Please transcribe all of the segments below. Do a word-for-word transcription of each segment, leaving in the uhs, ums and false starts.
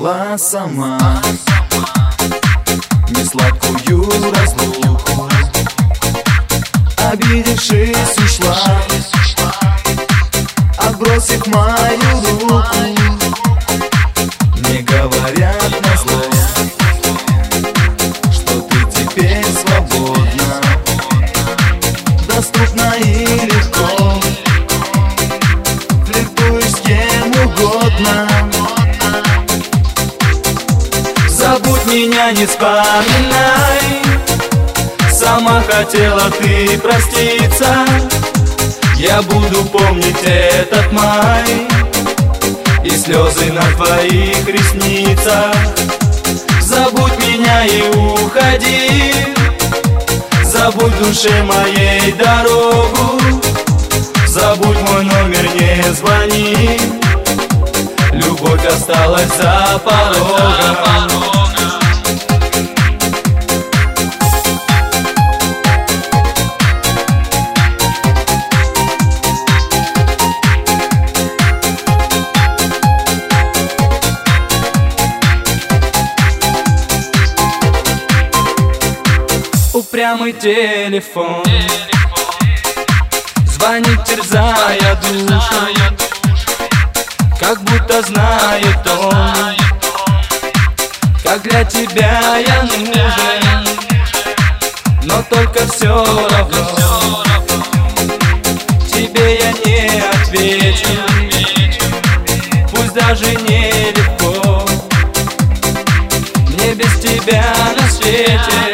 выбрала сама несладкую разлуку. Обидевшись, ушла, отбросив мою руку. Мне говорят назло, что ты теперь свободна, доступна и легко, флиртуешь с кем угодно. Забудь меня, не вспоминай, сама хотела ты проститься. Я буду помнить этот май и слезы на твоих ресницах. Забудь меня и уходи, забудь душе моей дорогу. Забудь мой номер, не звони, любовь осталась за порогом. Упрямый телефон звонит, терзая душу, как будто знает он, как для тебя я нужен. Но только все равно тебе я не отвечу, пусть даже нелегко мне без тебя на свете.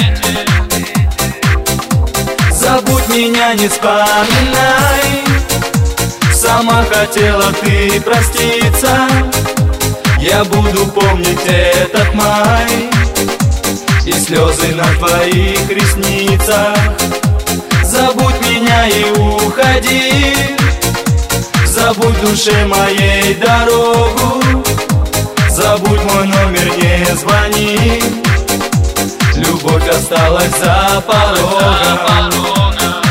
Забудь меня, не вспоминай, сама хотела ты проститься. Я буду помнить этот май и слезы на твоих ресницах. Забудь меня и уходи, забудь душе моей дорогу. Забудь мой номер, не звони, любовь осталась за порогом.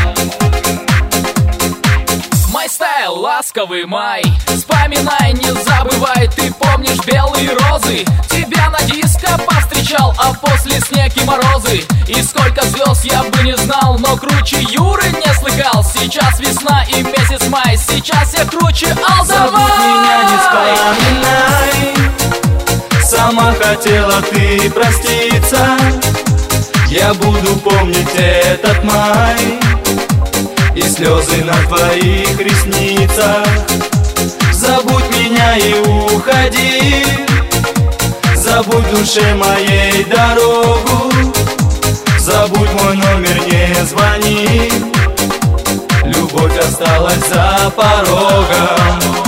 Мой стайл, ласковый май, вспоминай, не забывай. Ты помнишь белые розы? Тебя на диско повстречал, а после снег и морозы. И сколько звезд я бы не знал, но круче Юры не слыхал. Сейчас весна и месяц май, сейчас я круче Алдавай. Забудь меня, не вспоминай, сама хотела ты проститься. Я буду помнить этот май и слезы на твоих ресницах. Забудь меня и уходи, забудь душе моей дорогу. Забудь мой номер, не звони, любовь осталась за порогом.